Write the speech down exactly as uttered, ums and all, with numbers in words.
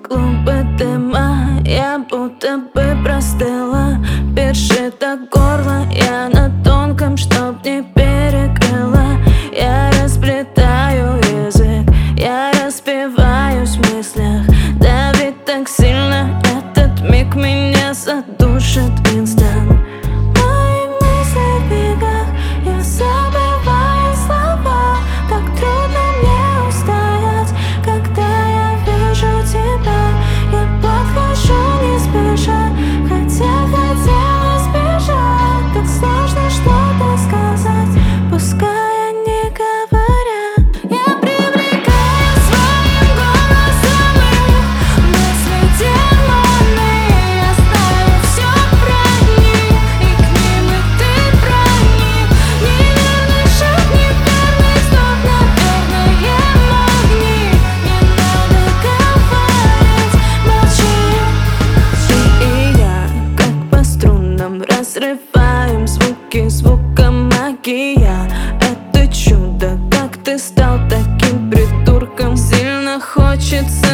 клубы дыма. Я будто бы простыла, першит до горла. Я на тонком, чтоб не перекрыла. Я расплетаю язык, я распеваюсь в мыслях. Давит так сильно, этот миг меня задушит инстант. Мои мысли в бегах, я забываю слова. Так трудно мне устоять, когда я вижу тебя. Я подхожу не спеша, хотя хотела сбежать. Так сложно что-то сказать, пускай они говорят. Я привлекаю своим голосом их мысли, демоны, оставив все про них, и к ним и ты проник. Неверный шаг, неверный вздох, наверное, магнит. Не надо говорить, молчи. Ты и я, как по струнам, разрываем звуки звуком магия. Это чудо, как ты стал таким придурком. Сильно хочется